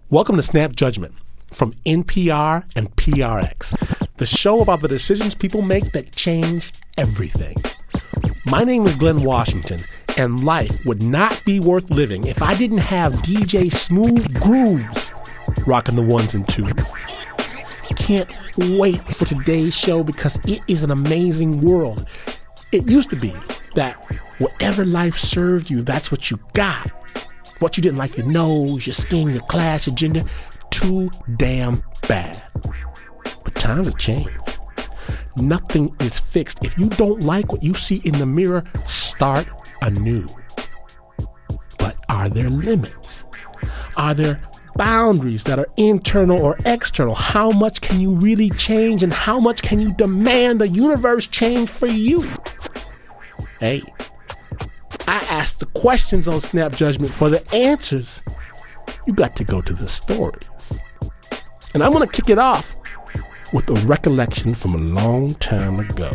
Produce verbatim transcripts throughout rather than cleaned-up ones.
Welcome to Snap Judgment from N P R and P R X, the show about the decisions people make that change everything. My name is Glenn Washington, and life would not be worth living if I didn't have D J Smooth Grooves rocking the ones and twos. Can't wait for today's show because it is an amazing world. It used to be that whatever life served you, that's what you got. What you didn't like, your nose, your skin, your class, your gender, too damn bad. But times have changed. Nothing is fixed. If you don't like what you see in the mirror, start anew. But are there limits? Are there boundaries that are internal or external? How much can you really change, and how much can you demand the universe change for you? Hey, I asked the questions on Snap Judgment. For the answers, you got to go to the stories. And I'm going to kick it off with a recollection from a long time ago.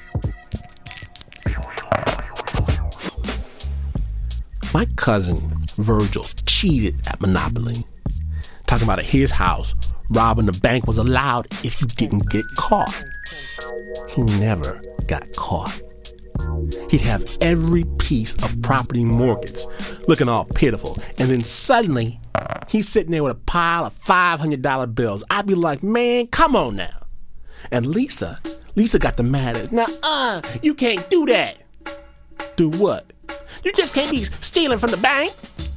My cousin Virgil cheated at Monopoly. Talking about at his house, robbing the bank was allowed if you didn't get caught. He never got caught. He'd have every piece of property mortgaged, looking all pitiful. And then suddenly, he's sitting there with a pile of five hundred dollar bills. I'd be like, man, come on now. And Lisa, Lisa got the maddest. Now, uh, you can't do that. Do what? You just can't be stealing from the bank.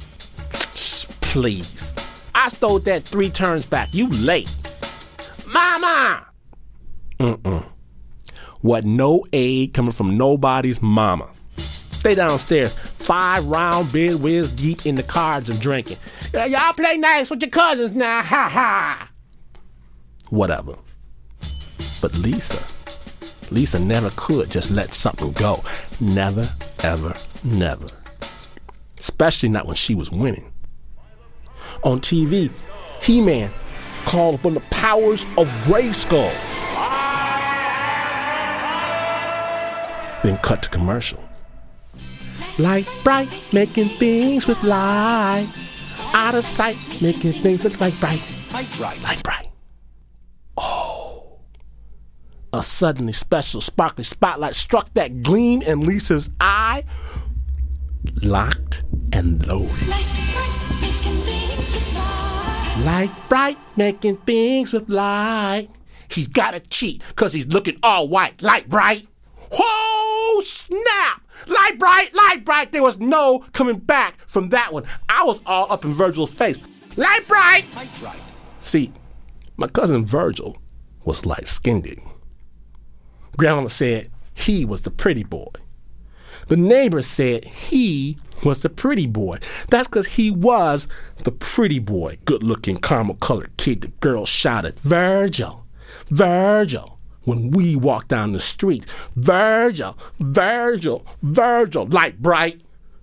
Please. I stole that three turns back. You late. Mama! Mm-mm. What no aid coming from nobody's mama. Stay downstairs, five round bid whiz deep in the cards and drinking. Y- y'all play nice with your cousins now, ha ha. Whatever. But Lisa, Lisa never could just let something go. Never, ever, never. Especially not when she was winning. On T V, He-Man called upon the powers of Grayskull. Then cut to commercial. Light bright, making things with light. Out of sight, making things look like bright. Light bright. Light bright. Oh. A suddenly special sparkly spotlight struck that gleam in Lisa's eye. Locked and loaded. Light bright, making things with light. He's gotta cheat, cause he's looking all white. Light bright. Whoa, snap! Light bright, light bright. There was no coming back from that one. I was all up in Virgil's face. Light bright! Light bright. See, my cousin Virgil was light-skinned. Grandmama said he was the pretty boy. The neighbor said he was the pretty boy. That's because he was the pretty boy, good-looking, caramel-colored kid. The girls shouted, Virgil, Virgil. When we walked down the street, Virgil, Virgil, Virgil, light bright.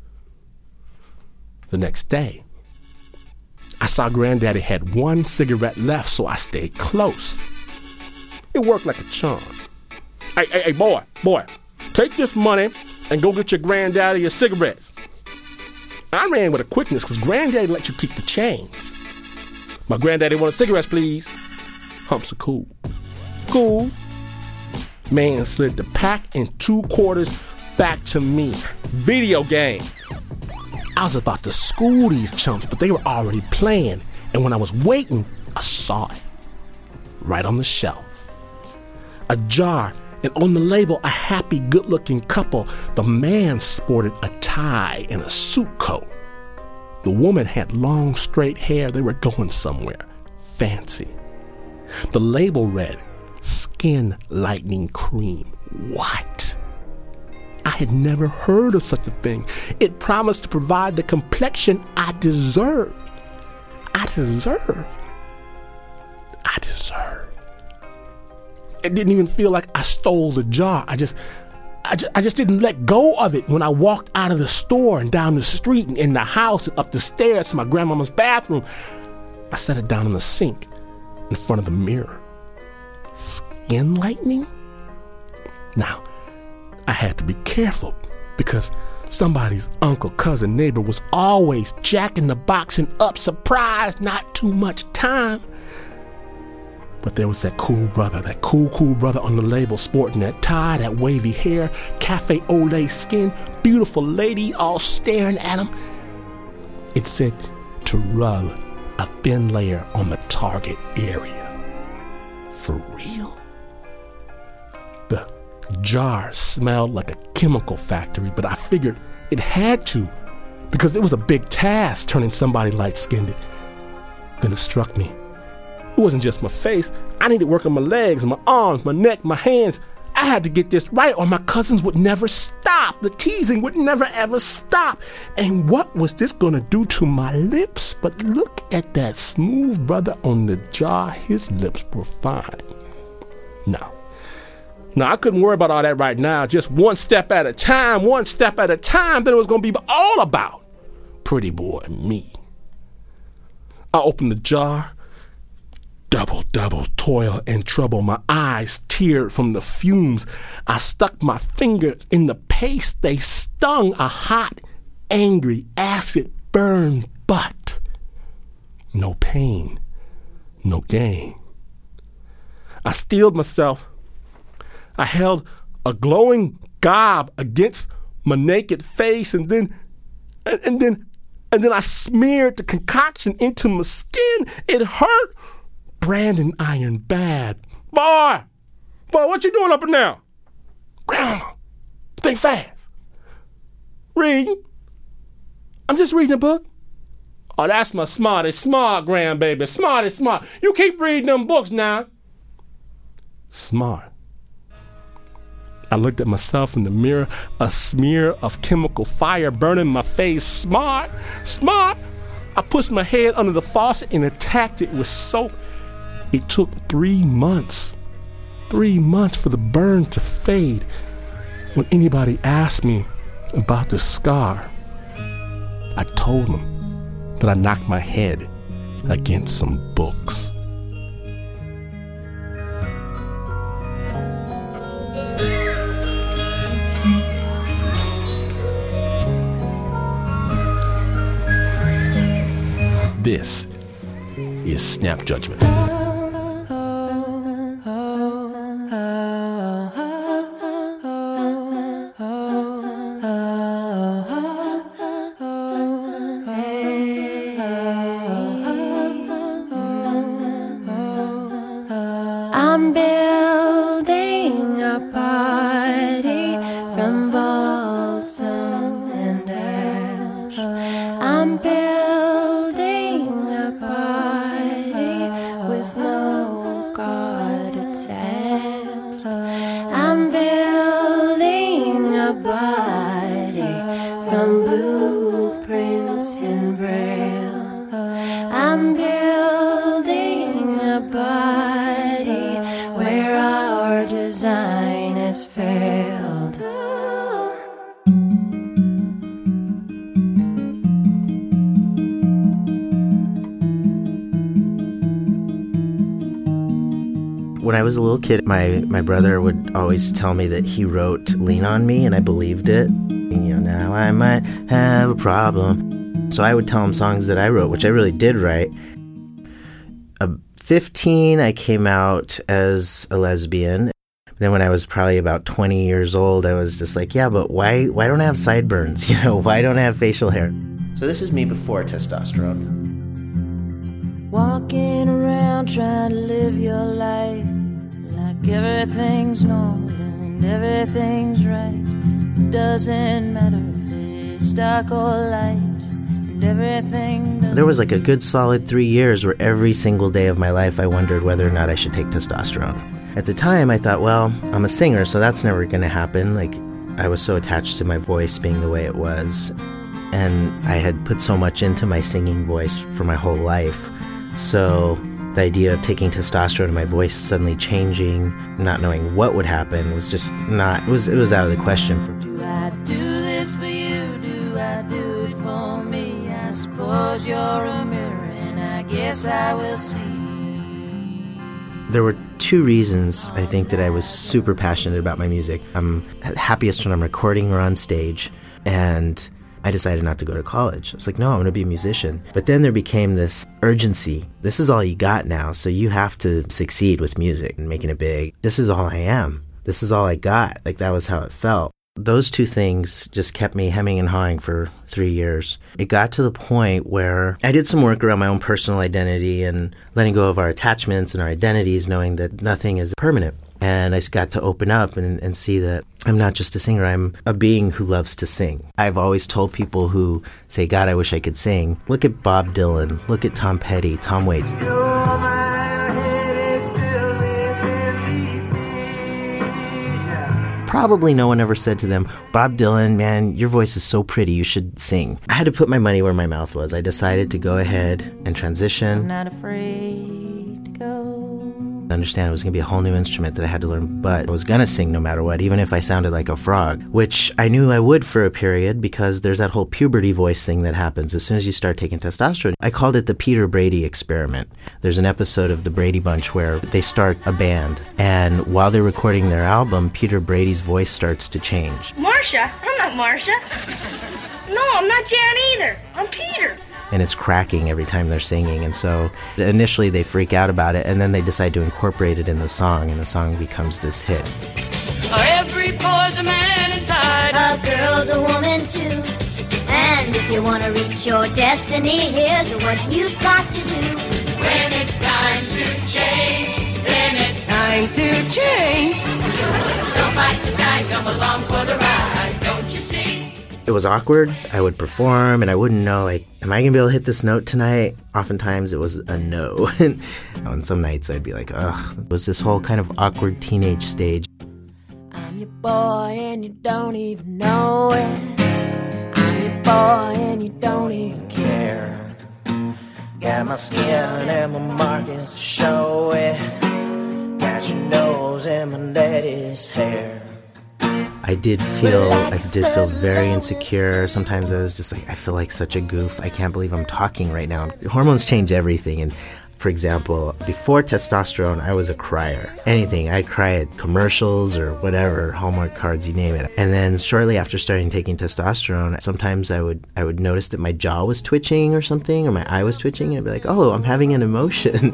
The next day, I saw Granddaddy had one cigarette left, so I stayed close. It worked like a charm. Hey, hey, hey, boy, boy, take this money and go get your Granddaddy your cigarettes. I ran with a quickness because Granddaddy let you keep the change. My Granddaddy wanted cigarettes, please. Humps are cool. Cool. Man slid the pack and two quarters back to me. Video game. I was about to school these chumps, but they were already playing. And when I was waiting, I saw it. Right on the shelf. A jar, and on the label, a happy, good-looking couple. The man sported a tie and a suit coat. The woman had long, straight hair. They were going somewhere. Fancy. The label read, Skin Lightening Cream. What? I had never heard of such a thing. It promised to provide the complexion I deserved. I deserved. I deserved. It didn't even feel like I stole the jar. I just, I just, I just didn't let go of it when I walked out of the store and down the street and in the house and up the stairs to my grandmama's bathroom. I set it down in the sink in front of the mirror. Skin lightening? Now, I had to be careful because Somebody's uncle, cousin, neighbor was always jacking the boxing up. Surprise, not too much time. But there was that cool brother, that cool, cool brother on the label, sporting that tie, that wavy hair, cafe au lait skin, beautiful lady all staring at him. It said to rub a thin layer on the target area. For real? The jar smelled like a chemical factory, but I figured it had to, because it was a big task turning somebody light-skinned. Then it struck me. It wasn't just my face. I needed work on my legs, my arms, my neck, my hands. I had to get this right or my cousins would never stop. The teasing would never ever stop. And what was this gonna do to my lips? But look at that smooth brother on the jar. His lips were fine. No. No, I couldn't worry about all that right now. Just one step at a time, one step at a time. Then it was gonna be all about Pretty Boy me. I opened the jar. Double, double toil and trouble. My eyes teared from the fumes. I stuck my fingers in the paste. They stung a hot, angry acid burn, but no pain, no gain. I steeled myself. I held a glowing gob against my naked face, and then, and, and then, and then I smeared the concoction into my skin. It hurt. Brandon iron bad. Boy! Boy, what you doing up and down? Grandma, think fast. Reading? I'm just reading a book. Oh, that's my smartest smart grandbaby. Smartest smart. You keep reading them books now. Smart. I looked at myself in the mirror, a smear of chemical fire burning my face. Smart. Smart. I pushed my head under the faucet and attacked it with soap. It took three months, three months for the burn to fade. When anybody asked me about the scar, I told them that I knocked my head against some books. This is Snap Judgment. I'm building a party from balsam and ash. I'm building a party with no guard attached. I'm building a body from blueprints in braille. I'm building a body where our design has failed. When I was a little kid, my, my brother would always tell me that he wrote Lean On Me, and I believed it. You know, now I might have a problem. So I would tell him songs that I wrote, which I really did write. At fifteen, I came out as a lesbian. Then when I was probably about twenty years old, I was just like, yeah, but why why don't I have sideburns? You know, why don't I have facial hair? So this is me before testosterone. Walking around trying to live your life like everything's normal and everything's right. Doesn't matter if it's dark or light, and everything doesn't. There was like a good solid three years where every single day of my life I wondered whether or not I should take testosterone. At the time I thought, well, I'm a singer, so that's never going to happen. Like, I was so attached to my voice being the way it was, and I had put so much into my singing voice for my whole life. So the idea of taking testosterone and my voice suddenly changing, not knowing what would happen, was just not, it was, it was out of the question for me. Do I do this for you? Do I do it for me? I suppose you're a mirror and I guess I will see. There were two reasons I think that I was super passionate about my music. I'm happiest when I'm recording or on stage. And I decided not to go to college. I was like, no, I'm going to be a musician. But then there became this urgency. This is all you got now, so you have to succeed with music and making it big. This is all I am. This is all I got. Like, that was how it felt. Those two things just kept me hemming and hawing for three years. It got to the point where I did some work around my own personal identity and letting go of our attachments and our identities, knowing that nothing is permanent. And I got to open up and, and see that I'm not just a singer, I'm a being who loves to sing. I've always told people who say, God, I wish I could sing. Look at Bob Dylan, look at Tom Petty, Tom Waits. Probably no one ever said to them, Bob Dylan, man, your voice is so pretty, you should sing. I had to put my money where my mouth was. I decided to go ahead and transition. I'm not afraid to go. I understand it was going to be a whole new instrument that I had to learn, but I was going to sing no matter what, even if I sounded like a frog, which I knew I would for a period because there's that whole puberty voice thing that happens as soon as you start taking testosterone. I called it the Peter Brady experiment. There's an episode of The Brady Bunch where they start a band, and while they're recording their album, Peter Brady's voice starts to change. Marsha? I'm not Marsha. No, I'm not Jan either. I'm Peter. And it's cracking every time they're singing. And so initially they freak out about it, and then they decide to incorporate it in the song, and the song becomes this hit. Every boy's a man inside. A girl's a woman too. And if you want to reach your destiny, here's what you've got to do. When it's time to change, then it's time to change. Don't fight the tide, come along for the ride, don't you see? It was awkward. I would perform and I wouldn't know, like, am I going to be able to hit this note tonight? Oftentimes it was a no. And on some nights I'd be like, ugh. It was this whole kind of awkward teenage stage. I'm your boy and you don't even know it. I'm your boy and you don't even care. Got my skin and my markings to show it. Got your nose and my daddy's hair. I did feel, I did feel very insecure. Sometimes I was just like, I feel like such a goof. I can't believe I'm talking right now. Hormones change everything. And for example, before testosterone, I was a crier. Anything. I'd cry at commercials or whatever, Hallmark cards, you name it. And then shortly after starting taking testosterone, sometimes I would I would notice that my jaw was twitching or something, or my eye was twitching, and I'd be like, oh, I'm having an emotion.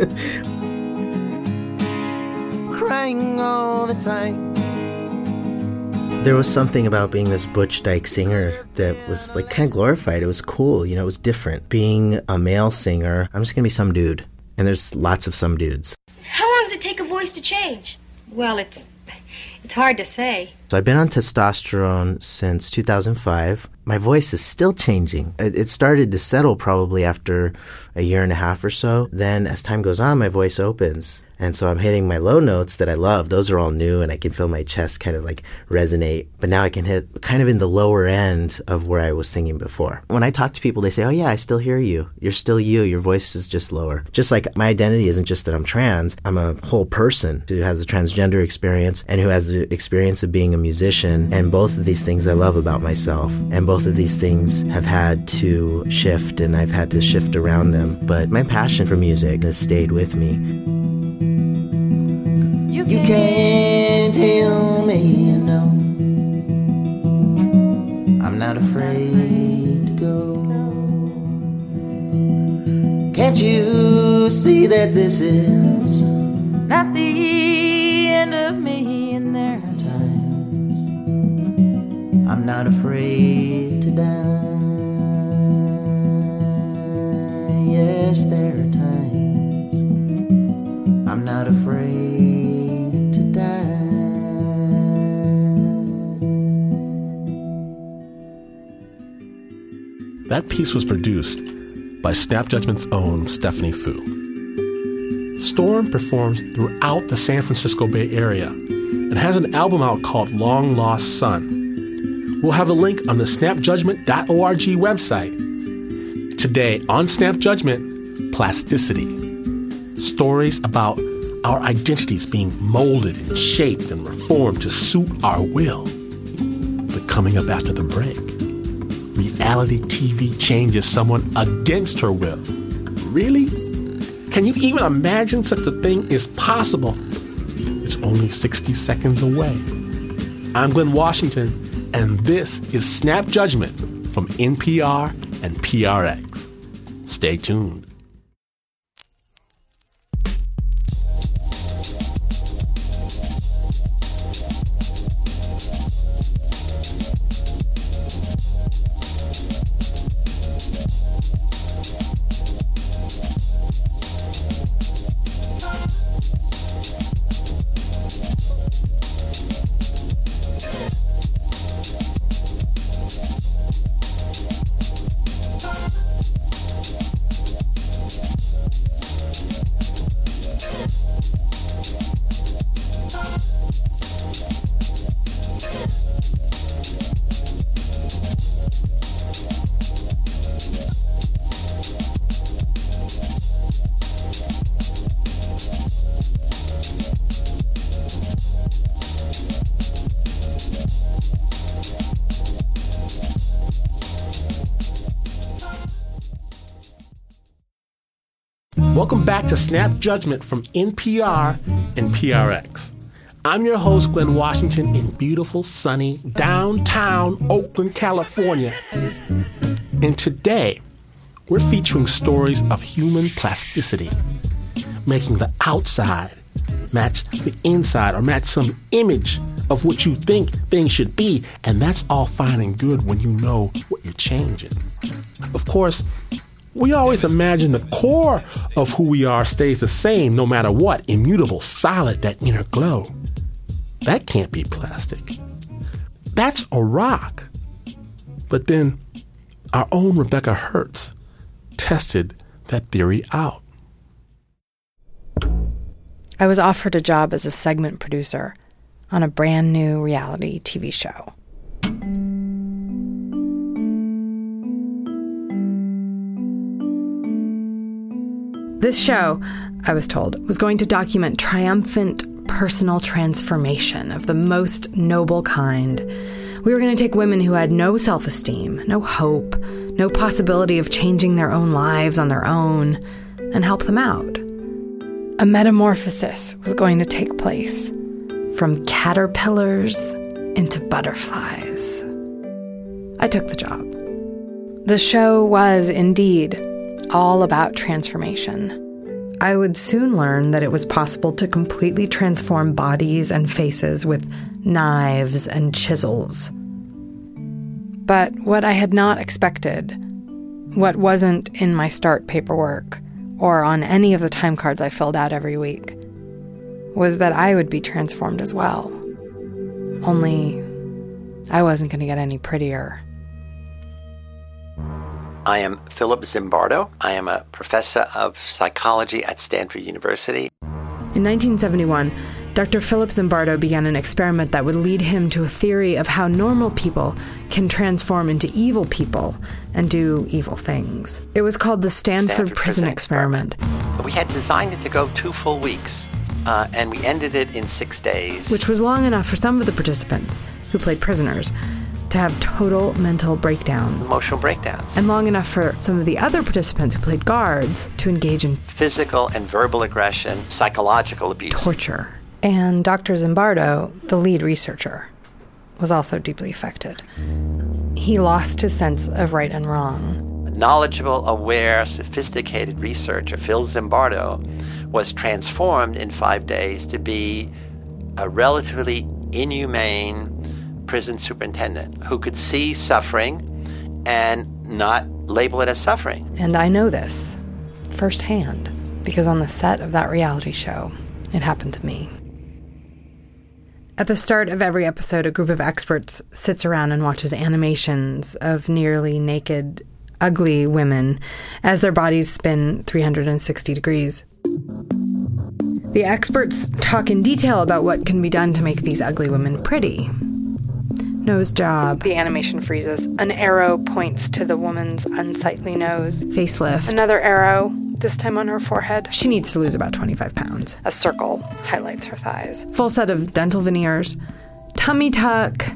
Crying all the time. There was something about being this Butch Dyke singer that was like kind of glorified. It was cool, you know, it was different. Being a male singer, I'm just gonna be some dude. And there's lots of some dudes. How long does it take a voice to change? Well, it's it's hard to say. So I've been on testosterone since two thousand five. My voice is still changing. It, it started to settle probably after a year and a half or so. Then as time goes on, my voice opens. And so I'm hitting my low notes that I love. Those are all new, and I can feel my chest kind of like resonate. But now I can hit kind of in the lower end of where I was singing before. When I talk to people, they say, oh yeah, I still hear you. You're still you. Your voice is just lower. Just like my identity isn't just that I'm trans. I'm a whole person who has a transgender experience and who has the experience of being a musician. And both of these things I love about myself. And both of these things have had to shift, and I've had to shift around them. But my passion for music has stayed with me. You can't tell me no. I'm not afraid to go. Can't you see that this is not the end of me? And there are times I'm not afraid to die. Yes, there are times I'm not afraid. That piece was produced by Snap Judgment's own Stephanie Fu. Storm performs throughout the San Francisco Bay Area and has an album out called Long Lost Son. We'll have a link on the snap judgment dot org website. Today on Snap Judgment, plasticity. Stories about our identities being molded and shaped and reformed to suit our will. But coming up after the break, reality T V changes someone against her will. Really? Can you even imagine such a thing is possible? It's only sixty seconds away. I'm Glenn Washington, and this is Snap Judgment from N P R and P R X. Stay tuned. Welcome back to Snap Judgment from N P R and P R X. I'm your host, Glenn Washington, in beautiful, sunny, downtown Oakland, California. And today, we're featuring stories of human plasticity, making the outside match the inside or match some image of what you think things should be, and that's all fine and good when you know what you're changing. Of course, we always imagine the core of who we are stays the same no matter what, immutable, solid, that inner glow. That can't be plastic. That's a rock. But then our own Rebecca Hertz tested that theory out. I was offered a job as a segment producer on a brand new reality T V show. This show, I was told, was going to document triumphant personal transformation of the most noble kind. We were going to take women who had no self-esteem, no hope, no possibility of changing their own lives on their own, and help them out. A metamorphosis was going to take place from caterpillars into butterflies. I took the job. The show was indeed all about transformation. I would soon learn that it was possible to completely transform bodies and faces with knives and chisels. But what I had not expected, what wasn't in my start paperwork or on any of the time cards I filled out every week, was that I would be transformed as well. Only I wasn't going to get any prettier. I am Philip Zimbardo. I am a professor of psychology at Stanford University. In nineteen seventy-one, Doctor Philip Zimbardo began an experiment that would lead him to a theory of how normal people can transform into evil people and do evil things. It was called the Stanford, Stanford Prison, Prison Experiment. Experiment. We had designed it to go two full weeks, uh, and we ended it in six days. Which was long enough for some of the participants, who played prisoners, to have total mental breakdowns. Emotional breakdowns. And long enough for some of the other participants who played guards to engage in physical and verbal aggression, psychological abuse, torture. And Doctor Zimbardo, the lead researcher, was also deeply affected. He lost his sense of right and wrong. Knowledgeable, aware, sophisticated researcher Phil Zimbardo was transformed in five days to be a relatively inhumane prison superintendent who could see suffering and not label it as suffering. And I know this firsthand because on the set of that reality show, it happened to me. At the start of every episode, a group of experts sits around and watches animations of nearly naked, ugly women as their bodies spin three hundred sixty degrees. The experts talk in detail about what can be done to make these ugly women pretty. Nose job. The animation freezes. An arrow points to the woman's unsightly nose. Facelift. Another arrow, this time on her forehead. She needs to lose about twenty-five pounds. A circle highlights her thighs. Full set of dental veneers. Tummy tuck.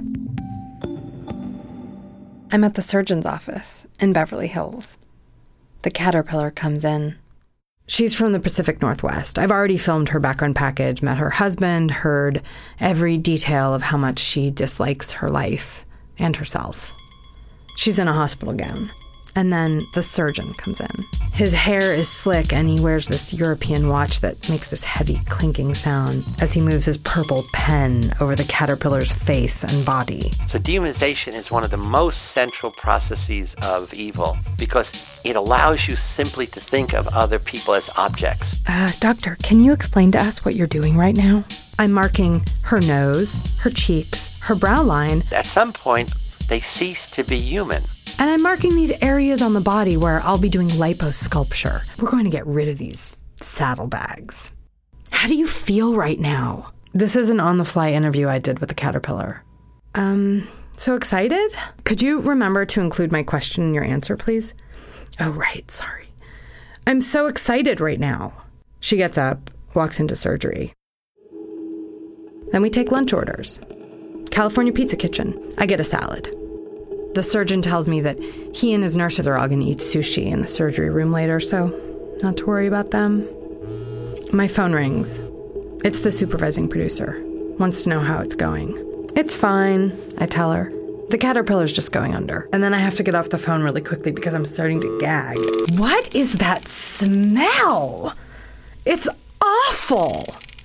I'm at the surgeon's office in Beverly Hills. The caterpillar comes in. She's from the Pacific Northwest. I've already filmed her background package, met her husband, heard every detail of how much she dislikes her life and herself. She's in a hospital gown. And then the surgeon comes in. His hair is slick, and he wears this European watch that makes this heavy clinking sound as he moves his purple pen over the caterpillar's face and body. So dehumanization is one of the most central processes of evil because it allows you simply to think of other people as objects. Uh, doctor, can you explain to us what you're doing right now? I'm marking her nose, her cheeks, her brow line. At some point, they cease to be human. And I'm marking these areas on the body where I'll be doing liposculpture. We're going to get rid of these saddlebags. How do you feel right now? This is an on-the-fly interview I did with the caterpillar. Um, so excited? Could you remember to include my question in your answer, please? Oh, right, sorry. I'm so excited right now. She gets up, walks into surgery. Then we take lunch orders. California Pizza Kitchen. I get a salad. The surgeon tells me that he and his nurses are all going to eat sushi in the surgery room later, so not to worry about them. My phone rings. It's the supervising producer. Wants to know how it's going. It's fine, I tell her. The caterpillar's just going under. And then I have to get off the phone really quickly because I'm starting to gag. What is that smell? It's awful.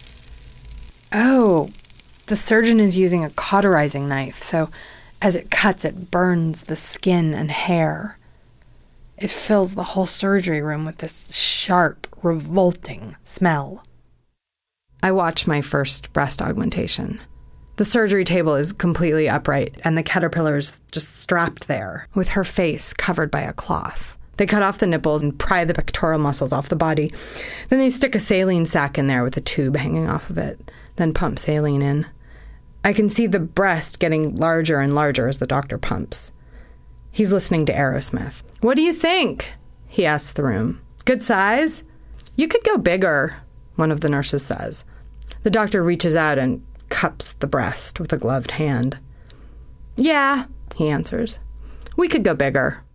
Oh, the surgeon is using a cauterizing knife, so as it cuts, it burns the skin and hair. It fills the whole surgery room with this sharp, revolting smell. I watch my first breast augmentation. The surgery table is completely upright, and the caterpillar's just strapped there, with her face covered by a cloth. They cut off the nipples and pry the pectoral muscles off the body. Then they stick a saline sac in there with a tube hanging off of it, then pump saline in. I can see the breast getting larger and larger as the doctor pumps. He's listening to Aerosmith. What do you think? He asks the room. Good size? You could go bigger, one of the nurses says. The doctor reaches out and cups the breast with a gloved hand. Yeah, he answers. We could go bigger.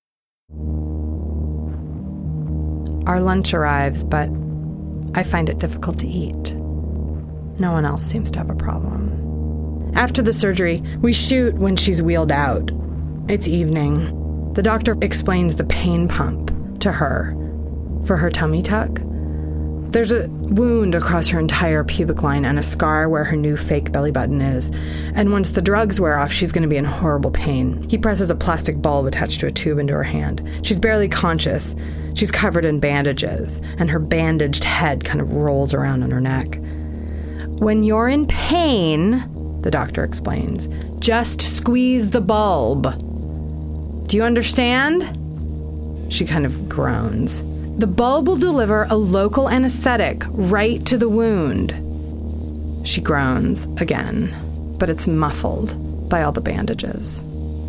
Our lunch arrives, but I find it difficult to eat. No one else seems to have a problem. After the surgery, we shoot when she's wheeled out. It's evening. The doctor explains the pain pump to her for her tummy tuck. There's a wound across her entire pubic line and a scar where her new fake belly button is. And once the drugs wear off, she's going to be in horrible pain. He presses a plastic bulb attached to a tube into her hand. She's barely conscious. She's covered in bandages, and her bandaged head kind of rolls around on her neck. When you're in pain, the doctor explains, just squeeze the bulb. Do you understand? She kind of groans. The bulb will deliver a local anesthetic right to the wound. She groans again, but it's muffled by all the bandages.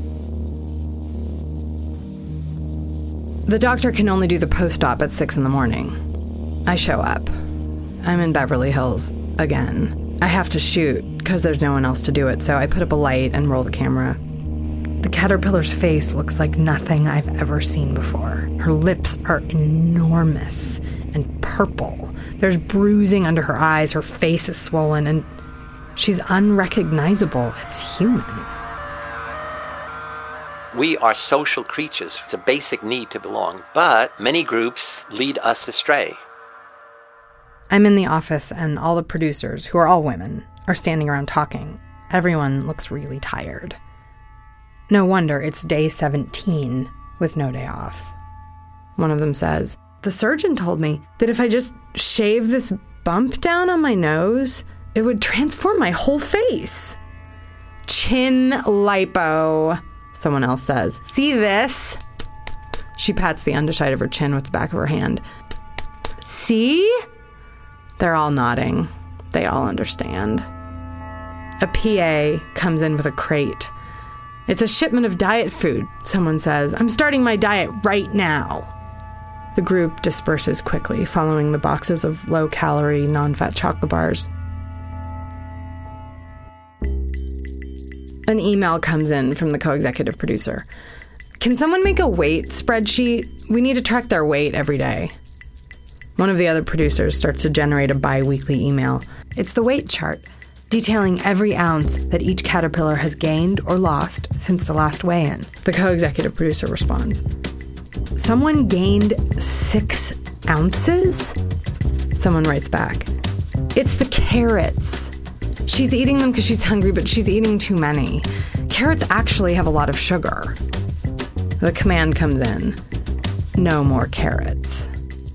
The doctor can only do the post-op at six in the morning. I show up. I'm in Beverly Hills again. I have to shoot because there's no one else to do it, so I put up a light and roll the camera. The caterpillar's face looks like nothing I've ever seen before. Her lips are enormous and purple. There's bruising under her eyes, her face is swollen, and she's unrecognizable as human. We are social creatures. It's a basic need to belong, but many groups lead us astray. I'm in the office, and all the producers, who are all women, are standing around talking. Everyone looks really tired. No wonder it's day seventeen with no day off. One of them says, the surgeon told me that if I just shave this bump down on my nose, it would transform my whole face. Chin lipo, someone else says. See this? She pats the underside of her chin with the back of her hand. See? They're all nodding. They all understand. A P A comes in with a crate. It's a shipment of diet food. Someone says, I'm starting my diet right now. The group disperses quickly, following the boxes of low-calorie, non-fat chocolate bars. An email comes in from the co-executive producer. Can someone make a weight spreadsheet? We need to track their weight every day. One of the other producers starts to generate a bi-weekly email. It's the weight chart. detailing every ounce that each caterpillar has gained or lost since the last weigh-in. The co-executive producer responds, "Someone gained six ounces?" Someone writes back, "It's the carrots. She's eating them because she's hungry, but she's eating too many. Carrots actually have a lot of sugar." The command comes in, "No more carrots."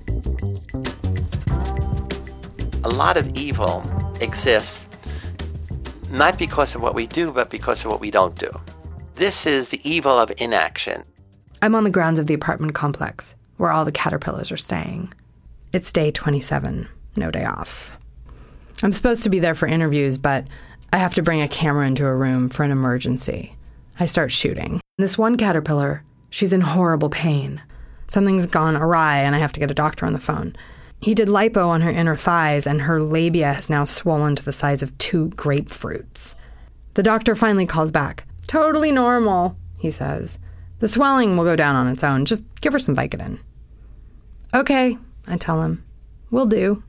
A lot of evil exists not because of what we do, but because of what we don't do. This is the evil of inaction. I'm on the grounds of the apartment complex, where all the caterpillars are staying. It's day twenty-seven, no day off. I'm supposed to be there for interviews, but I have to bring a camera into a room for an emergency. I start shooting. This one caterpillar, she's in horrible pain. Something's gone awry, and I have to get a doctor on the phone. He did lipo on her inner thighs, and her labia has now swollen to the size of two grapefruits. The doctor finally calls back. "Totally normal," he says. "The swelling will go down on its own. Just give her some Vicodin." "Okay," I tell him. "Will do."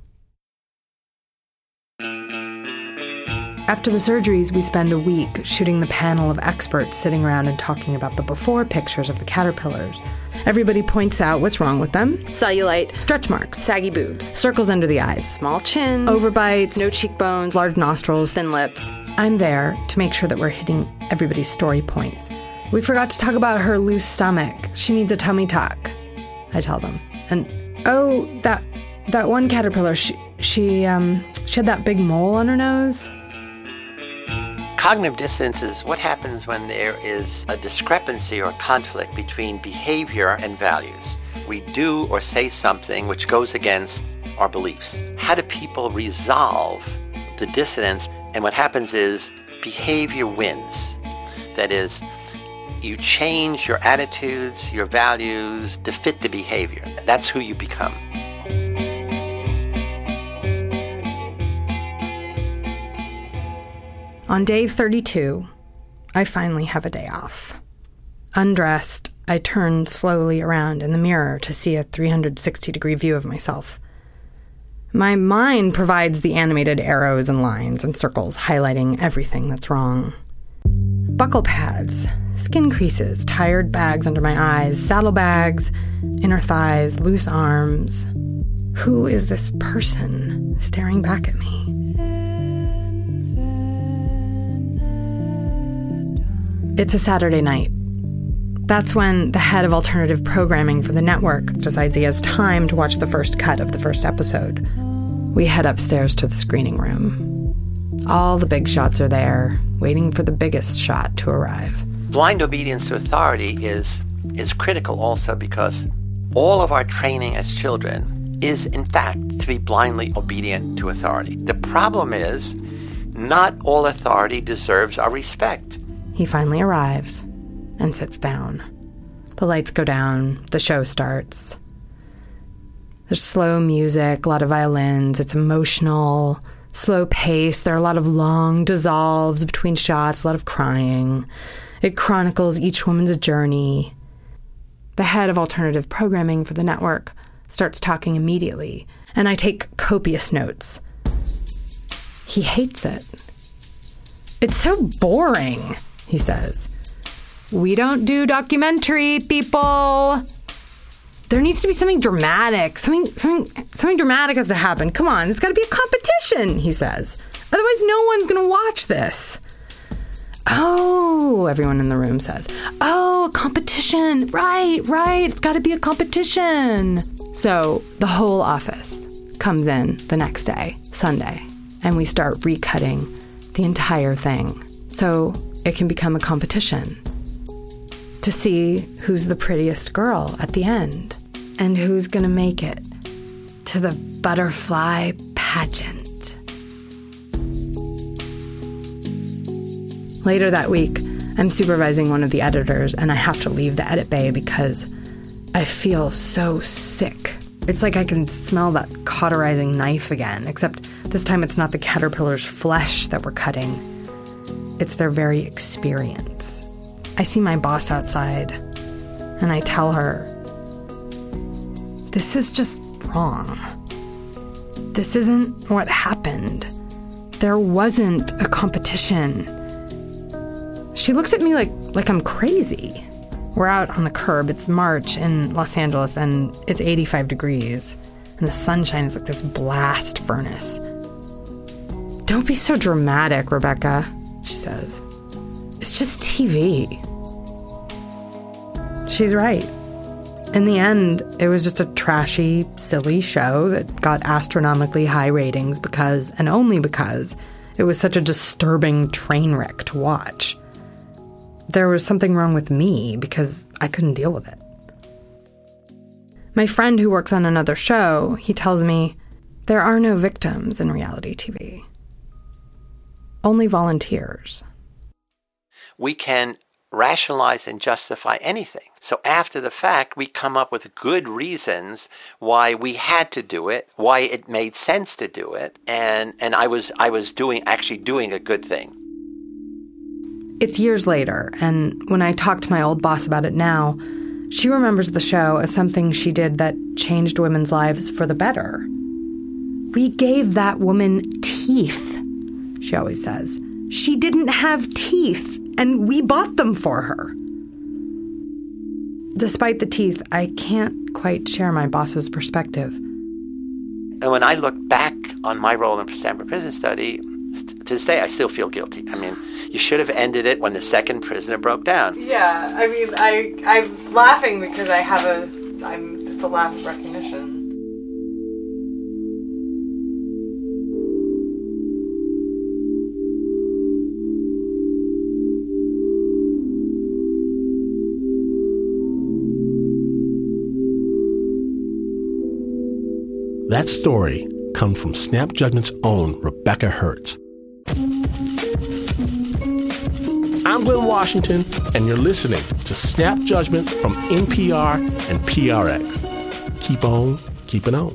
After the surgeries, we spend a week shooting the panel of experts sitting around and talking about the before pictures of the caterpillars. Everybody points out what's wrong with them. Cellulite, stretch marks, saggy boobs, circles under the eyes, small chins, overbites, no cheekbones, large nostrils, thin lips. I'm there to make sure that we're hitting everybody's story points. "We forgot to talk about her loose stomach. She needs a tummy tuck," I tell them. And, "Oh, that that one caterpillar, she, she, um, she had that big mole on her nose." Cognitive dissonance is what happens when there is a discrepancy or conflict between behavior and values. We do or say something which goes against our beliefs. How do people resolve the dissonance? And what happens is behavior wins. That is, you change your attitudes, your values to fit the behavior. That's who you become. On day thirty-two, I finally have a day off. Undressed, I turn slowly around in the mirror to see a three hundred sixty degree view of myself. My mind provides the animated arrows and lines and circles highlighting everything that's wrong. Buckle pads, skin creases, tired bags under my eyes, saddlebags, inner thighs, loose arms. Who is this person staring back at me? It's a Saturday night. That's when the head of alternative programming for the network decides he has time to watch the first cut of the first episode. We head upstairs to the screening room. All the big shots are there, waiting for the biggest shot to arrive. Blind obedience to authority is, is critical also because all of our training as children is, in fact, to be blindly obedient to authority. The problem is, not all authority deserves our respect. He finally arrives and sits down. The lights go down. The show starts. There's slow music, a lot of violins. It's emotional, slow pace. There are a lot of long dissolves between shots, a lot of crying. It chronicles each woman's journey. The head of alternative programming for the network starts talking immediately, and I take copious notes. He hates it. "It's so boring," he says. "We don't do documentary, people. There needs to be something dramatic. Something something, something dramatic has to happen. Come on, it's got to be a competition," he says. "Otherwise, no one's going to watch this." "Oh," everyone in the room says. "Oh, a competition. Right, right. It's got to be a competition." So the whole office comes in the next day, Sunday, and we start recutting the entire thing. So it can become a competition to see who's the prettiest girl at the end and who's going to make it to the butterfly pageant. Later that week, I'm supervising one of the editors, and I have to leave the edit bay because I feel so sick. It's like I can smell that cauterizing knife again, except this time it's not the caterpillar's flesh that we're cutting. It's their very experience. I see my boss outside, and I tell her, "This is just wrong. This isn't what happened. there wasn't a competition. She looks at me like, like I'm crazy. We're out on the curb. It's March in Los Angeles, and it's eighty-five degrees. And the sunshine is like this blast furnace. Don't be so dramatic, Rebecca, she says. It's just T V. She's right. In the end, it was just a trashy, silly show that got astronomically high ratings because, and only because, it was such a disturbing train wreck to watch. There was something wrong with me because I couldn't deal with it. My friend who works on another show, he tells me, there are no victims in reality T V. Only volunteers. We can rationalize and justify anything. So after the fact, we come up with good reasons why we had to do it, why it made sense to do it, and and I was I was doing actually doing a good thing. It's years later, and when I talk to my old boss about it now, she remembers the show as something she did that changed women's lives for the better. We gave that woman teeth, she always says. She didn't have teeth, and we bought them for her. Despite the teeth, I can't quite share my boss's perspective. And when I look back on my role in Stanford Prison Study, to this day I still feel guilty. I mean, you should have ended it when the second prisoner broke down. Yeah, I mean, I, I'm laughing because I have a, I'm, it's a laugh of recognition. That story comes from Snap Judgment's own Rebecca Hertz. I'm Glenn Washington, and you're listening to Snap Judgment from N P R and P R X. Keep on keeping on.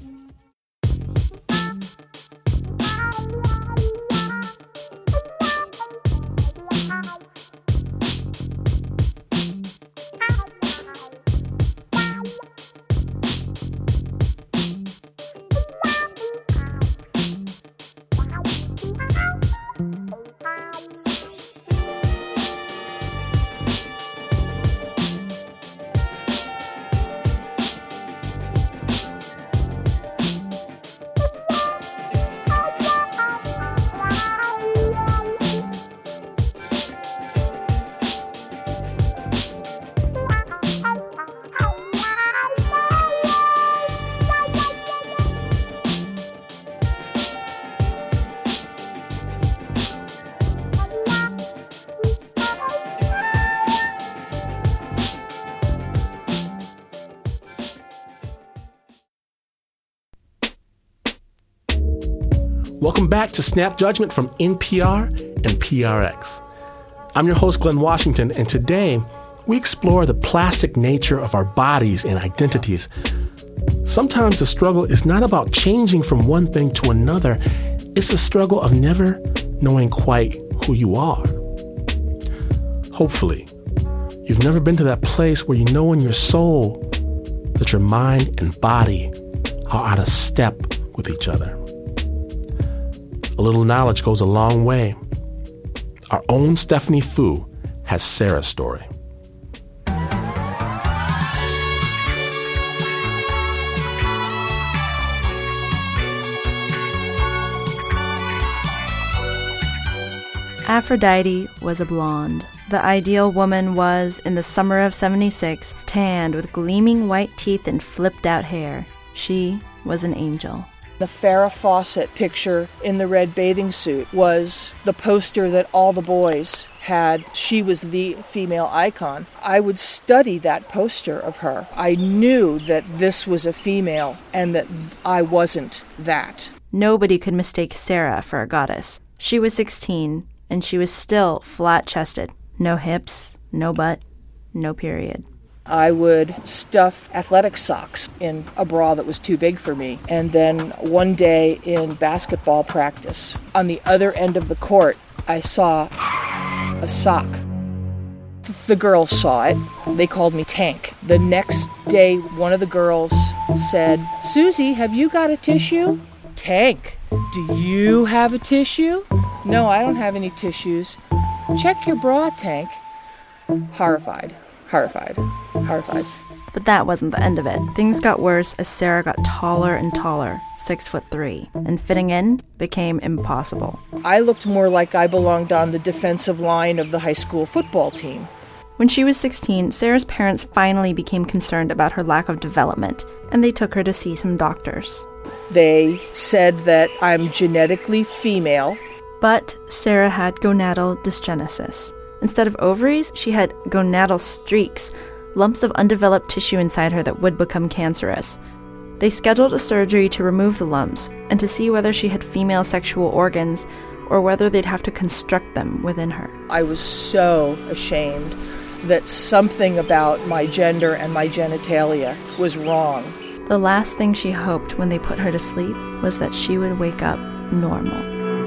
Welcome back to Snap Judgment from N P R and P R X. I'm your host, Glenn Washington, and today we explore the plastic nature of our bodies and identities. Sometimes the struggle is not about changing from one thing to another. It's a struggle of never knowing quite who you are. Hopefully, you've never been to that place where you know in your soul that your mind and body are out of step with each other. A little knowledge goes a long way. Our own Stephanie Fu has Sarah's story. Aphrodite was a blonde. The ideal woman was, in the summer of seventy-six, tanned with gleaming white teeth and flipped-out hair. She was an angel. The Farrah Fawcett picture in the red bathing suit was the poster that all the boys had. She was the female icon. I would study that poster of her. I knew that this was a female and that I wasn't that. Nobody could mistake Sarah for a goddess. She was sixteen, and she was still flat-chested. No hips, no butt, no period. I would stuff athletic socks in a bra that was too big for me. And then one day in basketball practice, on the other end of the court, I saw a sock. The girls saw it. They called me Tank. The next day, one of the girls said, "Susie, have you got a tissue?" Tank, do you have a tissue? No, I don't have any tissues. Check your bra, Tank. Horrified, horrified, horrified. But that wasn't the end of it. Things got worse as Sarah got taller and taller, six foot three, and fitting in became impossible. I looked more like I belonged on the defensive line of the high school football team. When she was sixteen, Sarah's parents finally became concerned about her lack of development, and they took her to see some doctors. They said that I'm genetically female. But Sarah had gonadal dysgenesis. Instead of ovaries, she had gonadal streaks, lumps of undeveloped tissue inside her that would become cancerous. They scheduled a surgery to remove the lumps and to see whether she had female sexual organs or whether they'd have to construct them within her. I was so ashamed that something about my gender and my genitalia was wrong. The last thing she hoped when they put her to sleep was that she would wake up normal.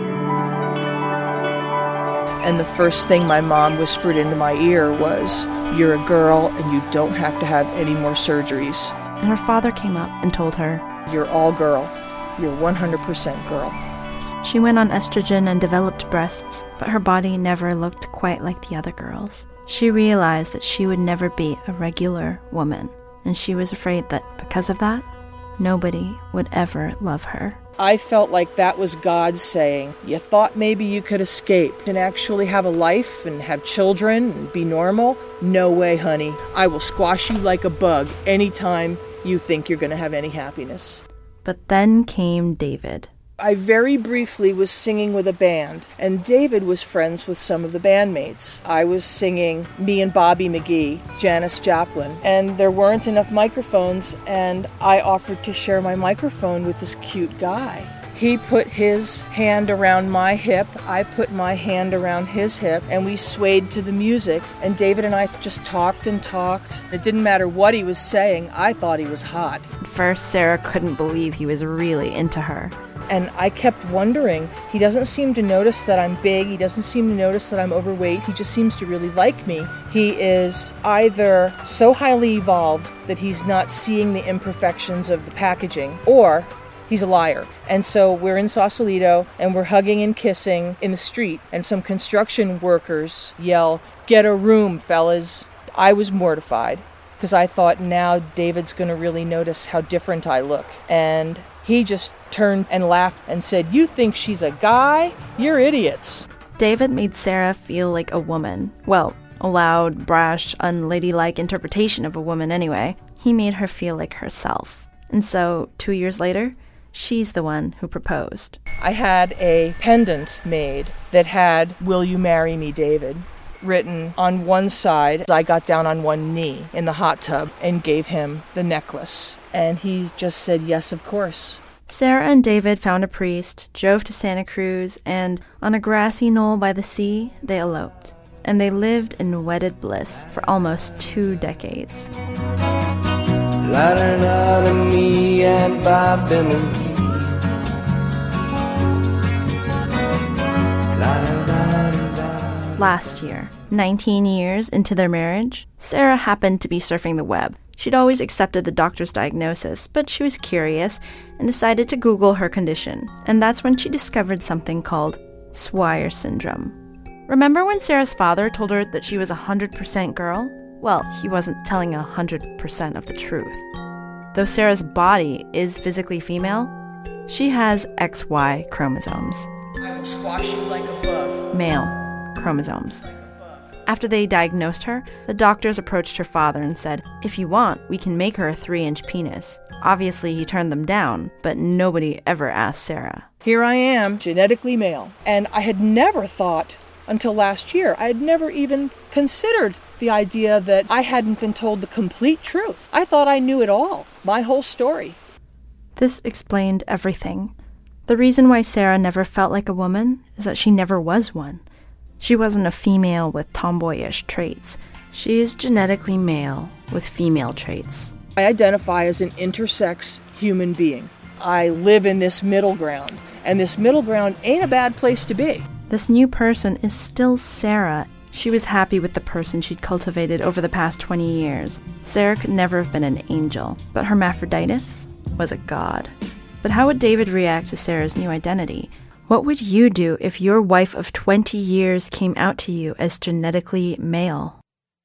And the first thing my mom whispered into my ear was, "You're a girl and you don't have to have any more surgeries." And her father came up and told her, "You're all girl. You're one hundred percent girl." She went on estrogen and developed breasts, but her body never looked quite like the other girls. She realized that she would never be a regular woman, and she was afraid that because of that, nobody would ever love her. I felt like that was God saying, you thought maybe you could escape and actually have a life and have children and be normal? No way, honey. I will squash you like a bug anytime you think you're going to have any happiness. But then came David. I very briefly was singing with a band, and David was friends with some of the bandmates. I was singing Me and Bobby McGee, Janis Joplin, and there weren't enough microphones, and I offered to share my microphone with this cute guy. He put his hand around my hip, I put my hand around his hip, and we swayed to the music, and David and I just talked and talked. It didn't matter what he was saying, I thought he was hot. At first, Sarah couldn't believe he was really into her. And I kept wondering, he doesn't seem to notice that I'm big, he doesn't seem to notice that I'm overweight, he just seems to really like me. He is either so highly evolved that he's not seeing the imperfections of the packaging, or he's a liar. And so we're in Sausalito, and we're hugging and kissing in the street, and some construction workers yell, "Get a room, fellas." I was mortified, because I thought now David's going to really notice how different I look. And he just turned and laughed and said, "You think she's a guy? You're idiots." David made Sarah feel like a woman. Well, a loud, brash, unladylike interpretation of a woman anyway. He made her feel like herself. And so, two years later, she's the one who proposed. I had a pendant made that had, "Will you marry me, David?" written on one side. I got down on one knee in the hot tub and gave him the necklace. And he just said, "Yes, of course." Sarah and David found a priest, drove to Santa Cruz, and on a grassy knoll by the sea, they eloped. And they lived in wedded bliss for almost two decades. La-da-da-da, me and Bob Dylan. Last year, nineteen years into their marriage, Sarah happened to be surfing the web. She'd always accepted the doctor's diagnosis, but she was curious and decided to Google her condition. And that's when she discovered something called Swyer syndrome. Remember when Sarah's father told her that she was a one hundred percent girl? Well, he wasn't telling one hundred percent of the truth. Though Sarah's body is physically female, she has X Y chromosomes. I will squash you like a bug. Male chromosomes. After they diagnosed her, the doctors approached her father and said, "If you want, we can make her a three-inch penis." Obviously, he turned them down, but nobody ever asked Sarah. Here I am, genetically male. And I had never thought, until last year, I had never even considered the idea that I hadn't been told the complete truth. I thought I knew it all, my whole story. This explained everything. The reason why Sarah never felt like a woman is that she never was one. She wasn't a female with tomboyish traits. She is genetically male with female traits. I identify as an intersex human being. I live in this middle ground, and this middle ground ain't a bad place to be. This new person is still Sarah. She was happy with the person she'd cultivated over the past twenty years. Sarah could never have been an angel, but hermaphroditus was a god. But how would David react to Sarah's new identity? What would you do if your wife of twenty years came out to you as genetically male?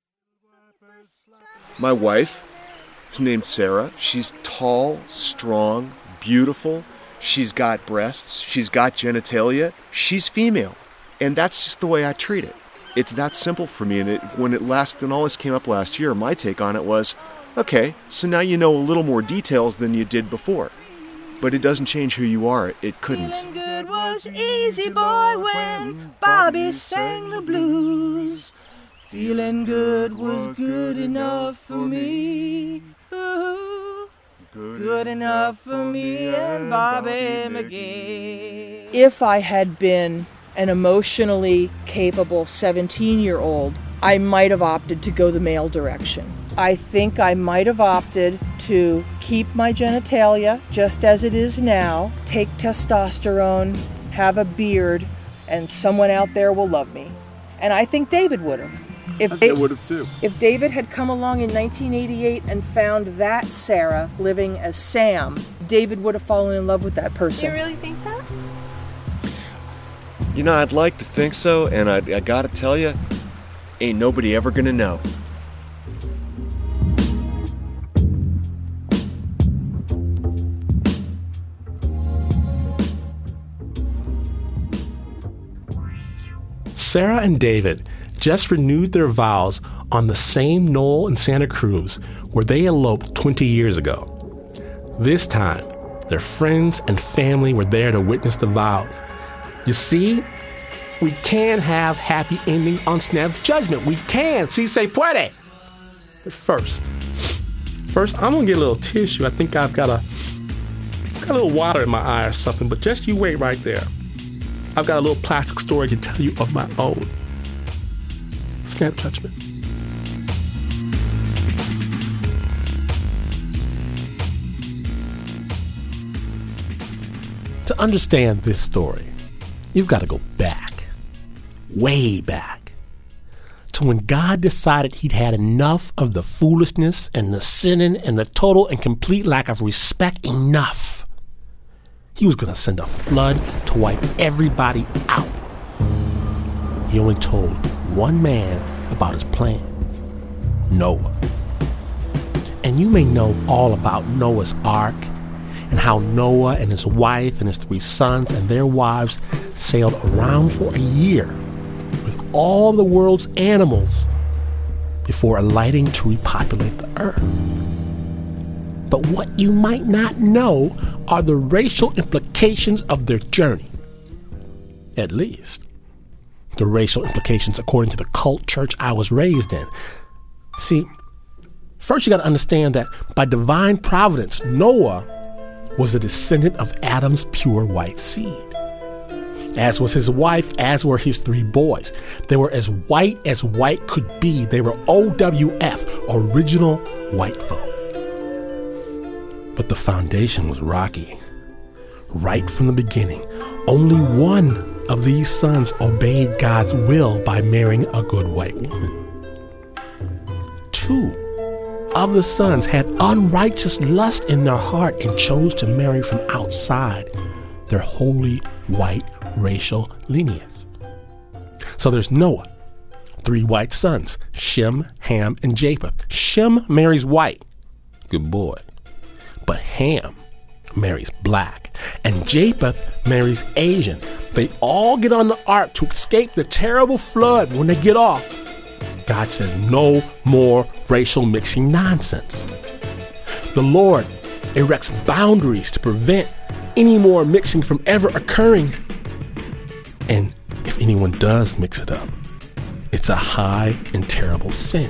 My wife is named Sarah. She's tall, strong, beautiful. She's got breasts. She's got genitalia. She's female. And that's just the way I treat it. It's that simple for me. And it, when it last, and all this came up last year, my take on it was, okay, so now you know a little more details than you did before. But it doesn't change who you are. It couldn't. Feeling good was easy, boy, when Bobby sang the blues. Feeling good was good enough for me. Ooh, good enough for me and Bobby McGee. If I had been an emotionally capable seventeen-year-old, I might have opted to go the male direction. I think I might have opted to keep my genitalia just as it is now, take testosterone, have a beard, and someone out there will love me. And I think David would have. If I would have too. If David had come along in nineteen eighty-eight and found that Sarah living as Sam, David would have fallen in love with that person. Do you really think that? You know, I'd like to think so, and I, I gotta tell you, ain't nobody ever gonna know. Sarah and David just renewed their vows on the same knoll in Santa Cruz where they eloped twenty years ago. This time, their friends and family were there to witness the vows. You see, we can have happy endings on Snap Judgment. We can. Si se puede. But first, first, I'm going to get a little tissue. I think I've got a, got a little water in my eye or something, but just you wait right there. I've got a little plastic story to tell you of my own. Snap Judgment. To understand this story, you've got to go back, way back, to when God decided he'd had enough of the foolishness and the sinning and the total and complete lack of respect enough. He was going to send a flood to wipe everybody out. He only told one man about his plans, Noah. And you may know all about Noah's Ark and how Noah and his wife and his three sons and their wives sailed around for a year with all the world's animals before alighting to repopulate the earth. But what you might not know are the racial implications of their journey. At least, the racial implications according to the cult church I was raised in. See, first you got to understand that by divine providence, Noah was a descendant of Adam's pure white seed. As was his wife, as were his three boys. They were as white as white could be. They were O W F, original white folk. But the foundation was rocky. Right from the beginning, only one of these sons obeyed God's will by marrying a good white woman. Two of the sons had unrighteous lust in their heart and chose to marry from outside their holy white racial lineage. So there's Noah, three white sons, Shem, Ham, and Japheth. Shem marries white. Good boy. But Ham marries black, and Japheth marries Asian. They all get on the ark to escape the terrible flood. When they get off, God says no more racial mixing nonsense. The Lord erects boundaries to prevent any more mixing from ever occurring. And if anyone does mix it up, it's a high and terrible sin.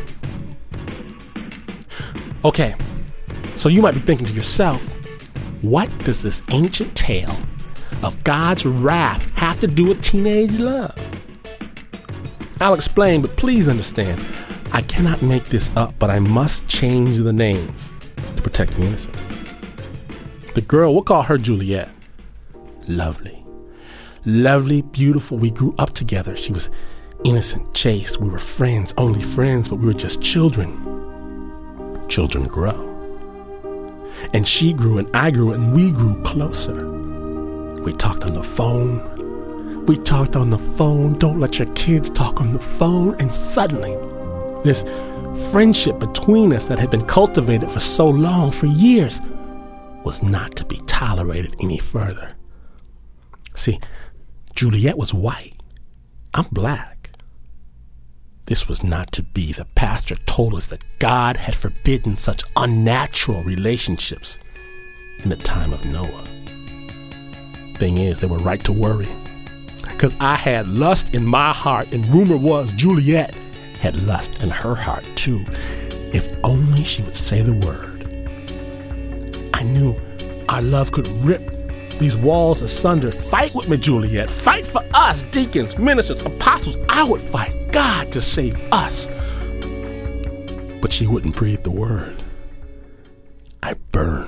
Okay. So you might be thinking to yourself, what does this ancient tale of God's wrath have to do with teenage love? I'll explain, but please understand, I cannot make this up, but I must change the names to protect the innocent. The girl, we'll call her Juliet. Lovely. Lovely, beautiful. We grew up together. She was innocent, chaste. We were friends, only friends, but we were just children. Children grow. And she grew and I grew and we grew closer. We talked on the phone. We talked on the phone. Don't let your kids talk on the phone. And suddenly, this friendship between us that had been cultivated for so long, for years, was not to be tolerated any further. See, Juliet was white. I'm black. This was not to be. The pastor told us that God had forbidden such unnatural relationships in the time of Noah. Thing is, they were right to worry, because I had lust in my heart, and rumor was Juliet had lust in her heart too. If only she would say the word. I knew our love could rip these walls asunder. Fight with me, Juliet. Fight for us, deacons, ministers, apostles. I would fight God to save us. But she wouldn't breathe the word. I burned.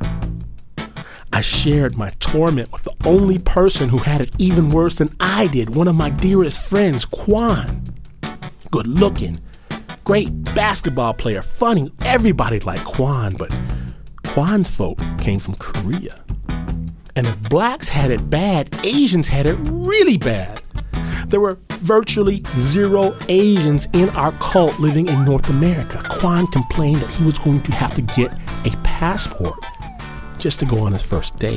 I shared my torment with the only person who had it even worse than I did, one of my dearest friends, Quan. Good looking, great basketball player, funny. Everybody liked Quan, but Quan's folk came from Korea. And if blacks had it bad, Asians had it really bad. There were virtually zero Asians in our cult living in North America. Quan complained that he was going to have to get a passport just to go on his first date.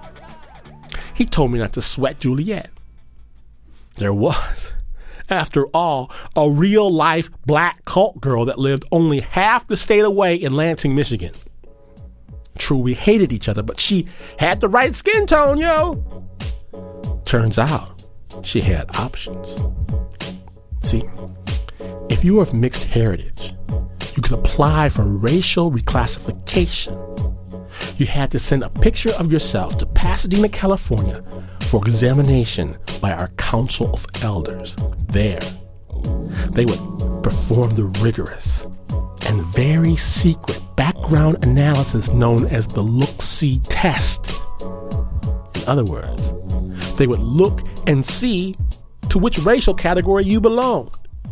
He told me not to sweat Juliet. There was, after all, a real-life black cult girl that lived only half the state away in Lansing, Michigan. True, we hated each other, but she had the right skin tone, yo. Turns out, she had options. See, if you were of mixed heritage, you could apply for racial reclassification. You had to send a picture of yourself to Pasadena, California for examination by our Council of Elders. There, they would perform the rigorous and very secret background analysis known as the look-see test. In other words, they would look and see to which racial category you belonged.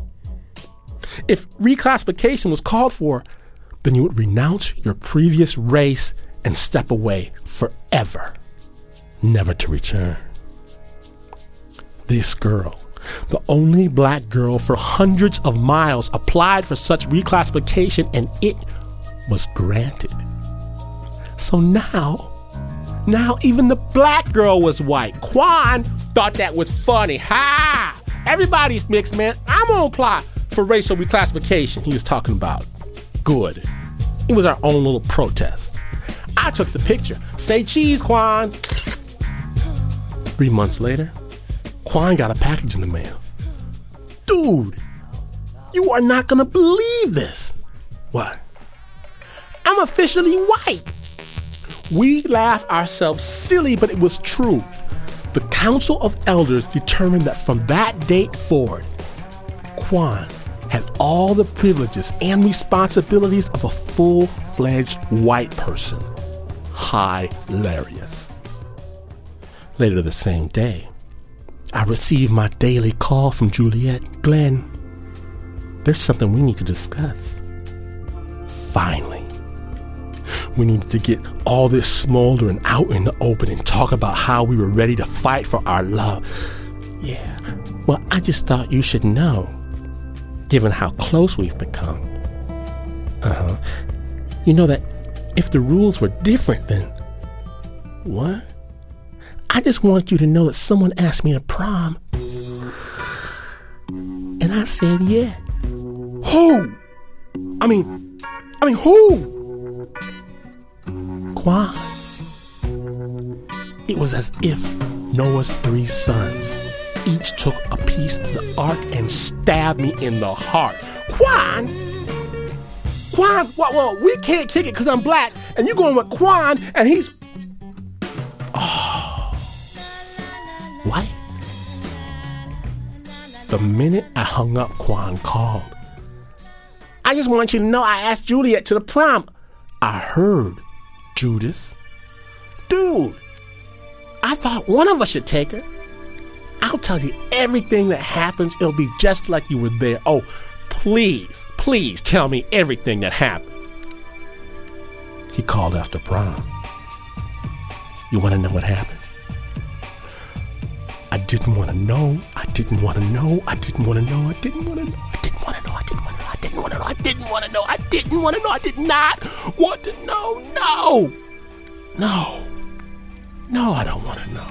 If reclassification was called for, then you would renounce your previous race and step away forever, never to return. This girl, the only black girl for hundreds of miles, applied for such reclassification, and it was granted. So now, now even the black girl was white. Quan thought that was funny. Ha! Everybody's mixed, man. I'm gonna apply for racial reclassification. He was talking about. Good. It was our own little protest. I took the picture. Say cheese, Quan. Three months later, Quan got a package in the mail. Dude, you are not gonna believe this. What? I'm officially white. We laughed ourselves silly, but it was true. The Council of Elders determined that from that date forward, Quan had all the privileges and responsibilities of a full-fledged white person. Hilarious. Later the same day, I received my daily call from Juliet. Glenn, there's something we need to discuss. Finally, we needed to get all this smoldering out in the open and talk about how we were ready to fight for our love. Yeah, well, I just thought you should know, given how close we've become. Uh-huh. You know that if the rules were different, then... What? I just want you to know that someone asked me to prom. And I said, yeah. Who? I mean, I mean, who? Quan. It was as if Noah's three sons each took a piece of the ark and stabbed me in the heart. Quan? Quan? Well, well we can't kick it because I'm black, and you're going with Quan, and he's... Oh. What? The minute I hung up, Quan called. I just want you to know I asked Juliet to the prom. I heard, Judas. Dude, I thought one of us should take her. I'll tell you everything that happens. It'll be just like you were there. Oh, please, please tell me everything that happened. he called after prom. You want to know what happened? I didn't want to know. I didn't want to know. I didn't want to know. I didn't want to know. I didn't want to know. I didn't want to know. I didn't want to know. I didn't want to know. I didn't want to know. I did not want to know. No. No. No, I don't want to know.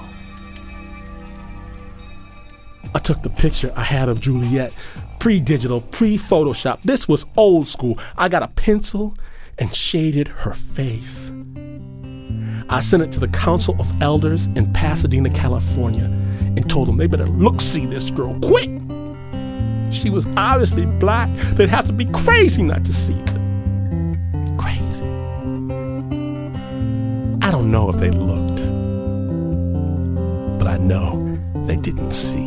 I took the picture I had of Juliet, pre-digital, pre-Photoshop. This was old school. I got a pencil and shaded her face. I sent it to the Council of Elders in Pasadena, California, and told them they better look-see this girl quick. She was obviously black. They'd have to be crazy not to see it. Crazy. I don't know if they looked, but I know they didn't see.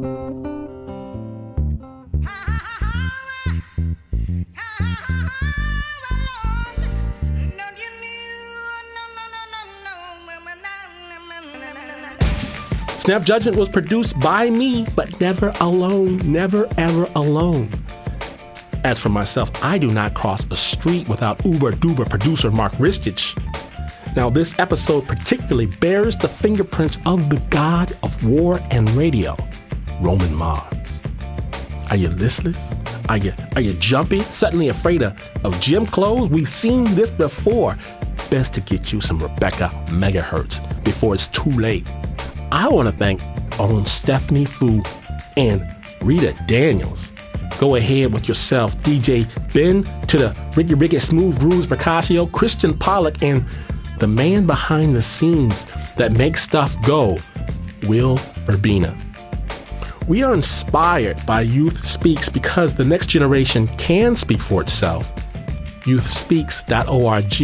Snap Judgment was produced by me, but never alone, never ever alone. As for myself, I do not cross a street without uber-duber producer Mark Ristich. Now, this episode particularly bears the fingerprints of the god of war and radio, Roman Mars. Are you listless? Are you are you jumpy? Suddenly afraid of, of gym clothes? We've seen this before. Best to get you some Rebecca Megahertz before it's too late. I want to thank own Stephanie Fu and Rita Daniels. Go ahead with yourself, D J Ben, to the Ricky Ricky Smooth Grooves Percasio, Christian Pollock, and the man behind the scenes that makes stuff go, Will Urbina. We are inspired by Youth Speaks because the next generation can speak for itself. youth speaks dot org.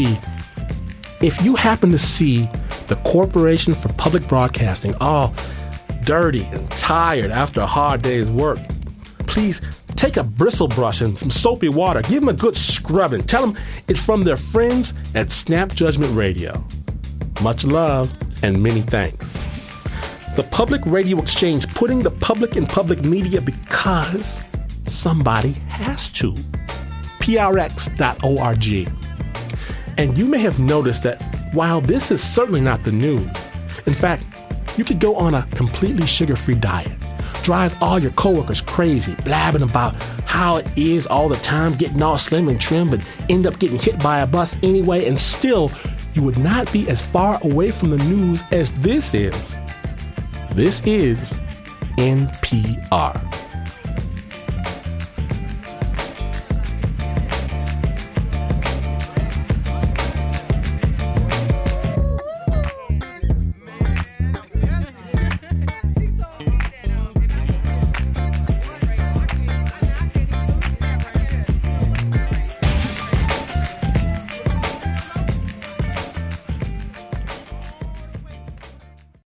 If you happen to see the Corporation for Public Broadcasting all dirty and tired after a hard day's work, please take a bristle brush and some soapy water. Give them a good scrubbing. Tell them it's from their friends at Snap Judgment Radio. Much love and many thanks. The Public Radio Exchange, putting the public in public media because somebody has to. P R X dot org. And you may have noticed that while this is certainly not the news, in fact, you could go on a completely sugar-free diet, drive all your coworkers crazy, blabbing about how it is all the time, getting all slim and trim, but end up getting hit by a bus anyway, and still, you would not be as far away from the news as this is. This is N P R.